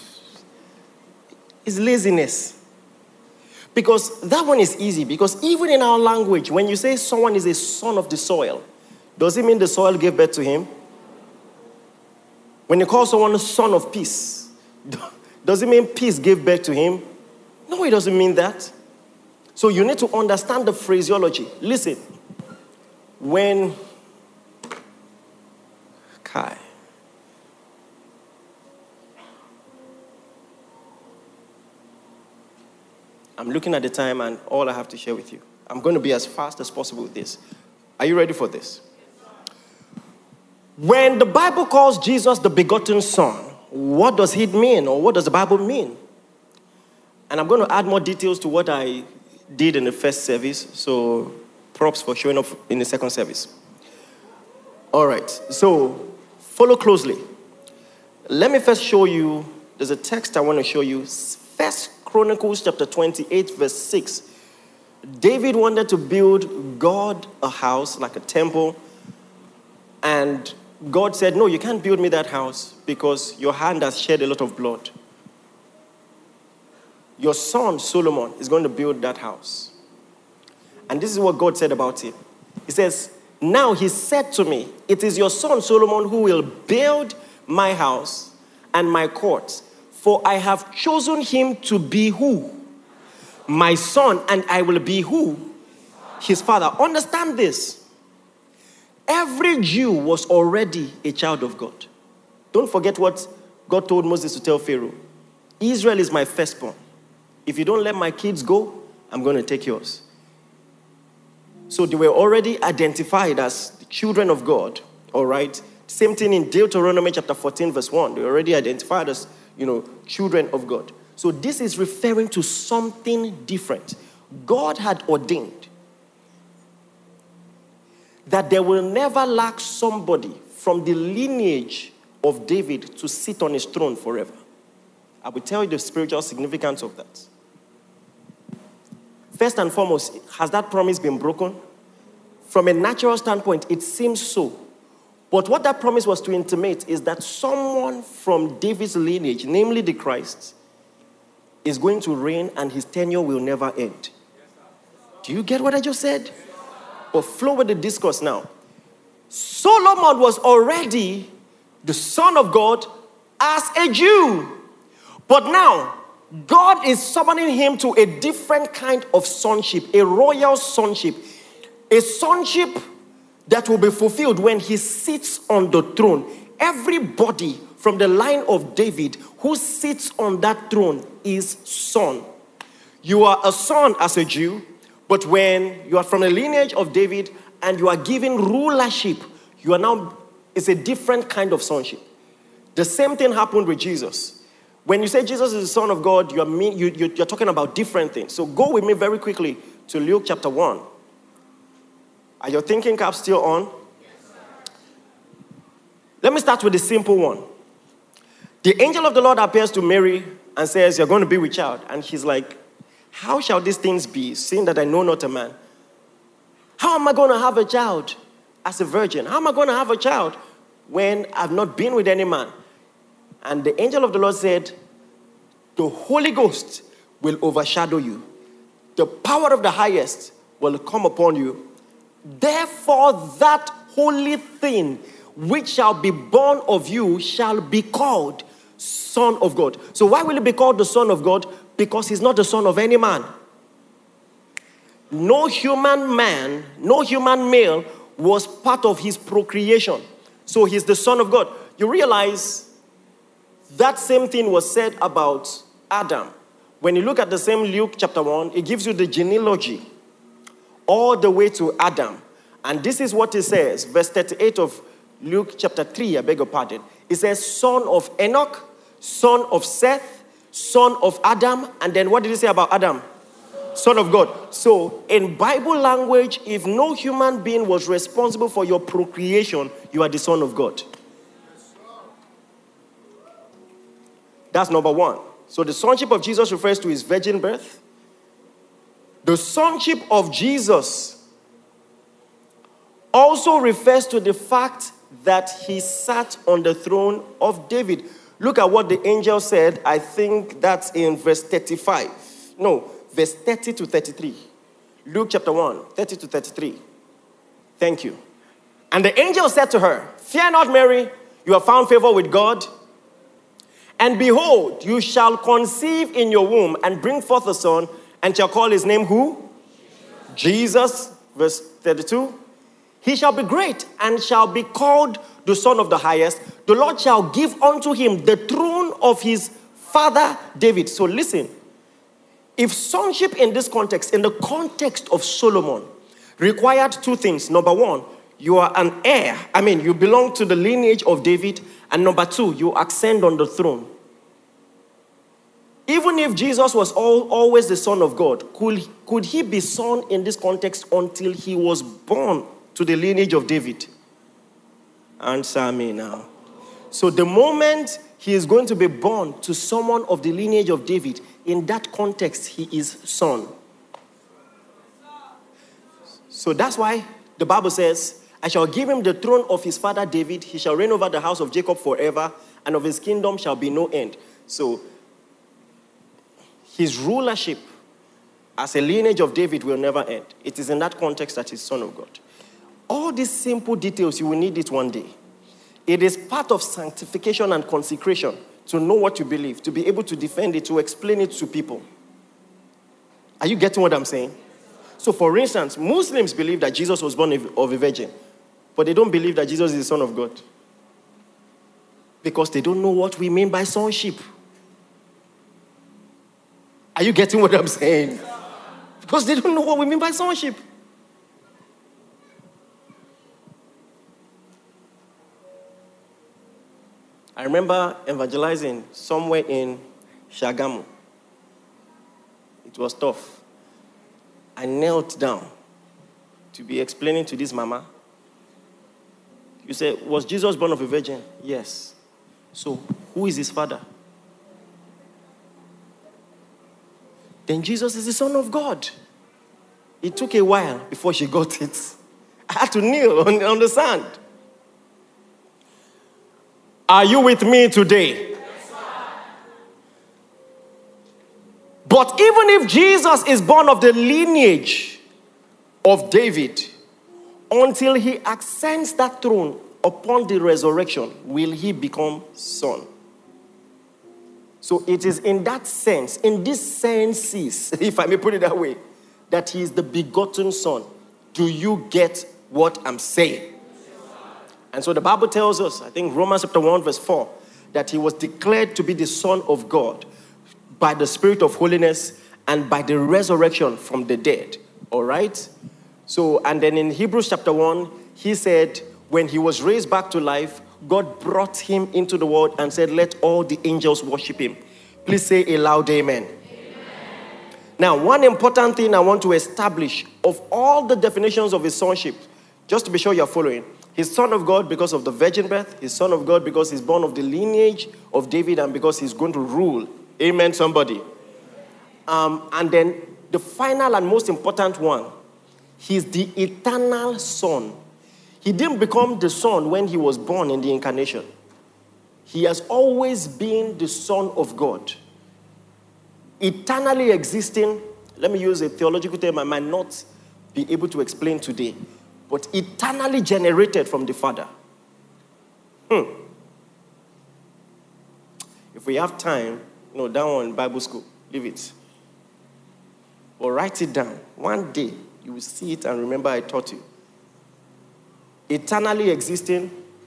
It's laziness. Because that one is easy. Because even in our language, when you say someone is a son of the soil, does it mean the soil gave birth to him? When you call someone a son of peace, does it mean peace gave birth to him? No, it doesn't mean that. So you need to understand the phraseology. Listen, when Kai, I'm looking at the time and all I have to share with you. I'm going to be as fast as possible with this. Are you ready for this? When the Bible calls Jesus the begotten son, what does it mean, or what does the Bible mean? And I'm going to add more details to what I did in the first service, so props for showing up in the second service. All right, so follow closely. Let me first show you, there's a text I want to show you. First Chronicles chapter 28, verse 6. David wanted to build God a house, like a temple, and God said, no, you can't build me that house because your hand has shed a lot of blood. Your son, Solomon, is going to build that house. And this is what God said about him. He says, now he said to me, it is your son, Solomon, who will build my house and my courts, for I have chosen him to be who? My son, and I will be who? His father. Understand this. Every Jew was already a child of God. Don't forget what God told Moses to tell Pharaoh. Israel is my firstborn. If you don't let my kids go, I'm going to take yours. So they were already identified as the children of God, all right? Same thing in Deuteronomy chapter 14, verse 1. They were already identified as, children of God. So this is referring to something different. God had ordained that there will never lack somebody from the lineage of David to sit on his throne forever. I will tell you the spiritual significance of that. First and foremost, has that promise been broken? From a natural standpoint, it seems so. But what that promise was to intimate is that someone from David's lineage, namely the Christ, is going to reign and his tenure will never end. Do you get what I just said? But flow with the discourse now. Solomon was already the son of God as a Jew. But now, God is summoning him to a different kind of sonship, a royal sonship, a sonship that will be fulfilled when he sits on the throne. Everybody from the line of David who sits on that throne is son. You are a son as a Jew, but when you are from the lineage of David and you are given rulership, you are now, it's a different kind of sonship. The same thing happened with Jesus. When you say Jesus is the Son of God, you're talking about different things. So go with me very quickly to Luke chapter 1. Are your thinking caps still on? Yes. Let me start with the simple one. The angel of the Lord appears to Mary and says, you're going to be with child. And she's like, how shall these things be, seeing that I know not a man? How am I going to have a child as a virgin? How am I going to have a child when I've not been with any man? And the angel of the Lord said, the Holy Ghost will overshadow you. The power of the highest will come upon you. Therefore, that holy thing which shall be born of you shall be called Son of God. So why will he be called the Son of God? Because he's not the son of any man. No human man, no human male was part of his procreation. So he's the Son of God. You realize that same thing was said about Adam. When you look at the same Luke chapter 1, it gives you the genealogy all the way to Adam. And this is what it says, verse 38 of Luke chapter 3, I beg your pardon. It says, son of Enoch, son of Seth, son of Adam. And then what did it say about Adam? Son of God. So in Bible language, if no human being was responsible for your procreation, you are the Son of God. That's number one. So the sonship of Jesus refers to his virgin birth. The sonship of Jesus also refers to the fact that he sat on the throne of David. Look at what the angel said. I think that's in verse 35. No, verse 30 to 33. Luke chapter 1, 30 to 33. Thank you. And the angel said to her, fear not, Mary, you have found favor with God. And behold, you shall conceive in your womb and bring forth a son, and shall call his name who? Jesus. Verse 32. He shall be great and shall be called the Son of the Highest. The Lord shall give unto him the throne of his father David. So listen, if sonship in this context, in the context of Solomon, required two things. Number one, you are an heir. You belong to the lineage of David. And number two, you ascend on the throne. Even if Jesus was always the Son of God, could he be son in this context until he was born to the lineage of David? Answer me now. So the moment he is going to be born to someone of the lineage of David, in that context, he is son. So that's why the Bible says, I shall give him the throne of his father David. He shall reign over the house of Jacob forever, and of his kingdom shall be no end. So his rulership as a lineage of David will never end. It is in that context that he's Son of God. All these simple details, you will need it one day. It is part of sanctification and consecration to know what you believe, to be able to defend it, to explain it to people. Are you getting what I'm saying? So for instance, Muslims believe that Jesus was born of a virgin, but they don't believe that Jesus is the Son of God. Because they don't know what we mean by sonship. Are you getting what I'm saying? Because they don't know what we mean by sonship. I remember evangelizing somewhere in Shagamu. It was tough. I knelt down to be explaining to this mama. You say, was Jesus born of a virgin? Yes. So, who is his father? Then Jesus is the Son of God. It took a while before she got it. I had to kneel on the sand. Are you with me today? Yes, sir. But even if Jesus is born of the lineage of David, until he ascends that throne upon the resurrection, will he become son? So it is in that sense, in these senses, if I may put it that way, that he is the begotten son. Do you get what I'm saying? And so the Bible tells us, I think Romans chapter 1 verse 4, that he was declared to be the Son of God by the Spirit of holiness and by the resurrection from the dead. All right? So, and then in Hebrews chapter 1, he said, when he was raised back to life, God brought him into the world and said, let all the angels worship him. Please say a loud amen. Amen. Now, one important thing I want to establish of all the definitions of his sonship, just to be sure you're following, He's Son of God because of the virgin birth. He's Son of God because he's born of the lineage of David and because he's going to rule. Amen, somebody. And then the final and most important one, he's the eternal Son. He didn't become the Son when he was born in the incarnation. He has always been the Son of God. Eternally existing. Let me use a theological term I might not be able to explain today. But eternally generated from the Father. If we have time, that one, Bible school, leave it. Or write it down. One day, you will see it and remember I taught you. Eternally existing.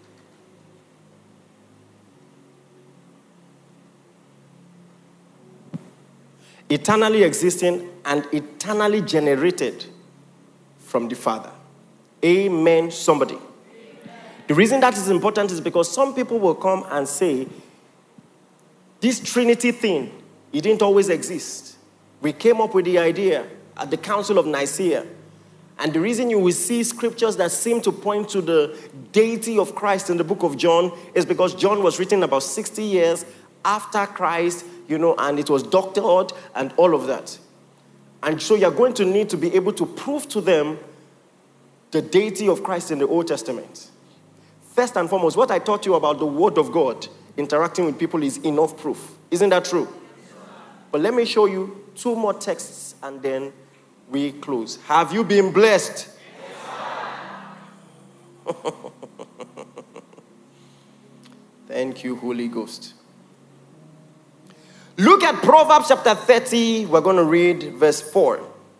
Eternally existing and eternally generated from the Father. Amen, somebody. Amen. The reason that is important is because some people will come and say, this Trinity thing, it didn't always exist. We came up with the idea at the Council of Nicaea. And the reason you will see scriptures that seem to point to the deity of Christ in the book of John is because John was written about 60 years after Christ, and it was doctored and all of that. And so you're going to need to be able to prove to them the deity of Christ in the Old Testament. First and foremost, what I taught you about the Word of God interacting with people is enough proof. Isn't that true? But let me show you 2 more texts and then we close. Have you been blessed? Yes, thank you, Holy Ghost. Look at Proverbs chapter 30. We're going to read verse 4.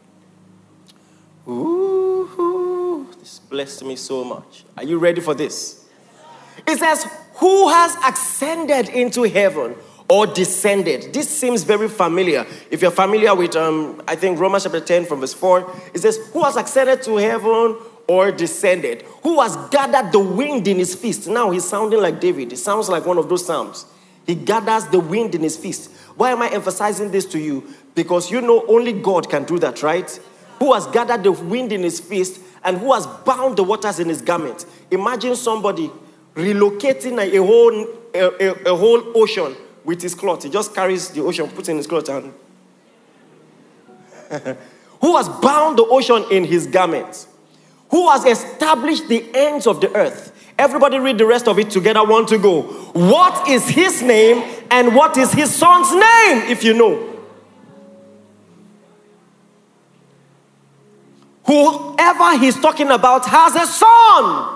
Ooh, this blessed me so much. Are you ready for this? It says, who has ascended into heaven or descended? This seems very familiar. If you're familiar with, I think Romans chapter 10 from verse 4, it says, who has ascended to heaven or descended? Who has gathered the wind in his fist? Now he's sounding like David. It sounds like one of those psalms. He gathers the wind in his fist. Why am I emphasizing this to you? Because only God can do that, right? Who has gathered the wind in his fist and who has bound the waters in his garment. Imagine somebody relocating a whole ocean with his cloth. He just carries the ocean, puts it in his cloth, and who has bound the ocean in his garment? Who has established the ends of the earth? Everybody read the rest of it together. 1 to go. What is his name and what is his son's name, if you know? Whoever he's talking about has a son.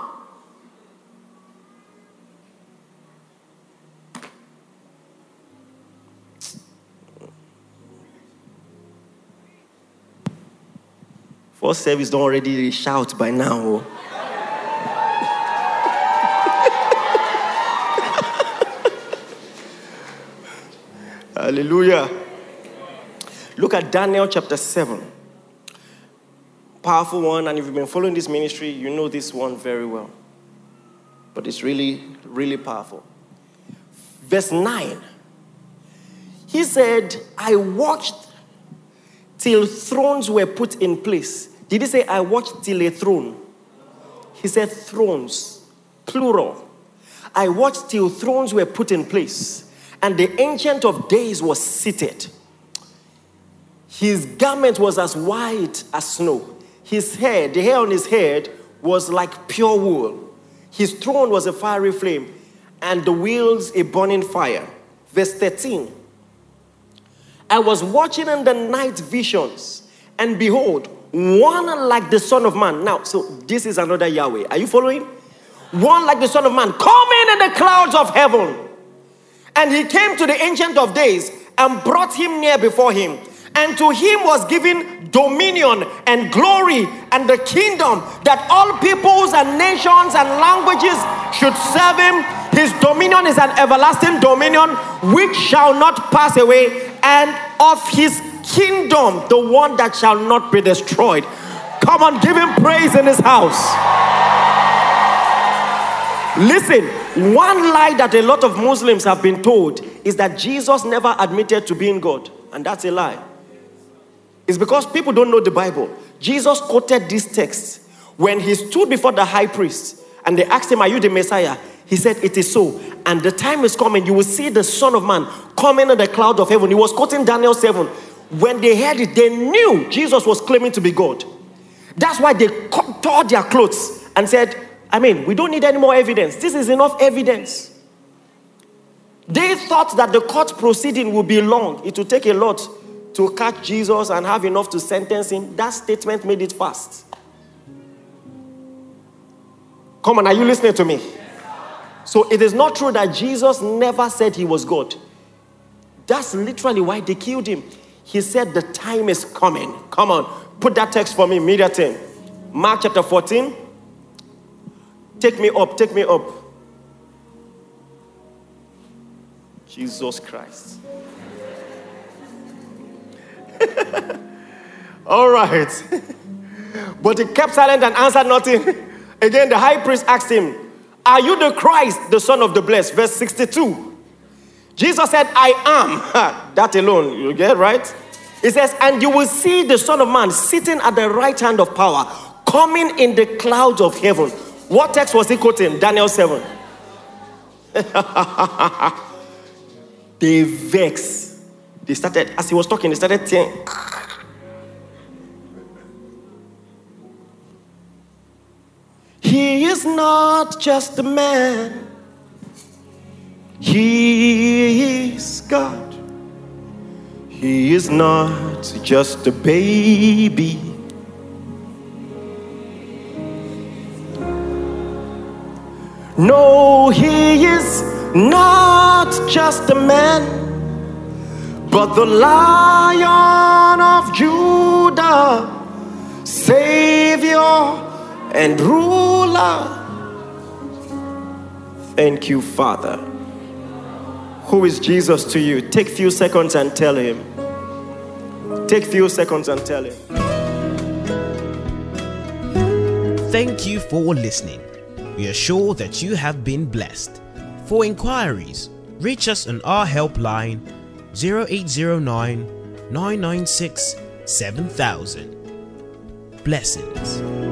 First service don't already shout by now. Hallelujah. Look at Daniel chapter 7. Powerful one, and if you've been following this ministry, you know this one very well. But it's really, really powerful. Verse 9. He said, I watched till thrones were put in place. Did he say, I watched till a throne? He said thrones, plural. I watched till thrones were put in place, and the Ancient of Days was seated. His garment was as white as snow. His hair, the hair on his head, was like pure wool. His throne was a fiery flame, and the wheels a burning fire. Verse 13. I was watching in the night visions, and behold, one like the Son of Man. Now, so this is another Yahweh. Are you following? One like the Son of Man, coming in the clouds of heaven. And he came to the Ancient of Days and brought him near before him. And to him was given dominion and glory and the kingdom, that all peoples and nations and languages should serve him. His dominion is an everlasting dominion which shall not pass away, and of his kingdom the one that shall not be destroyed. Come on, give him praise in his house. Listen, one lie that a lot of Muslims have been told is that Jesus never admitted to being God, and that's a lie. It's because people don't know the Bible. Jesus quoted this text when he stood before the high priest And they asked him, are you the Messiah? He said, it is so. And the time is coming, you will see the Son of Man coming in the cloud of heaven. He was quoting Daniel 7. When they heard it, they knew Jesus was claiming to be God. That's why they tore their clothes and said, we don't need any more evidence. This is enough evidence. They thought that the court proceeding would be long. It would take a lot to catch Jesus and have enough to sentence him. That statement made it fast. Come on, are you listening to me? So it is not true that Jesus never said he was God. That's literally why they killed him. He said the time is coming. Come on, put that text for me, media team. Mark chapter 14. Take me up. Jesus Christ. All right. But he kept silent and answered nothing. Again, the high priest asked him, are you the Christ, the Son of the Blessed? Verse 62. Jesus said, I am. That alone, you get, right? He says, and you will see the Son of Man sitting at the right hand of power, coming in the clouds of heaven. What text was he quoting? Daniel 7. They vexed. They started, as he was talking, they started saying, he is not just a man. He is God. He is not just a baby. No, he is not just a man, but the Lion of Judah, Savior and ruler. Thank you, Father. Who is Jesus to you? Take few seconds and tell him. Take few seconds and tell him. Thank you for listening. We are sure that you have been blessed. For inquiries, reach us on our helpline 0809 996 7000. Blessings.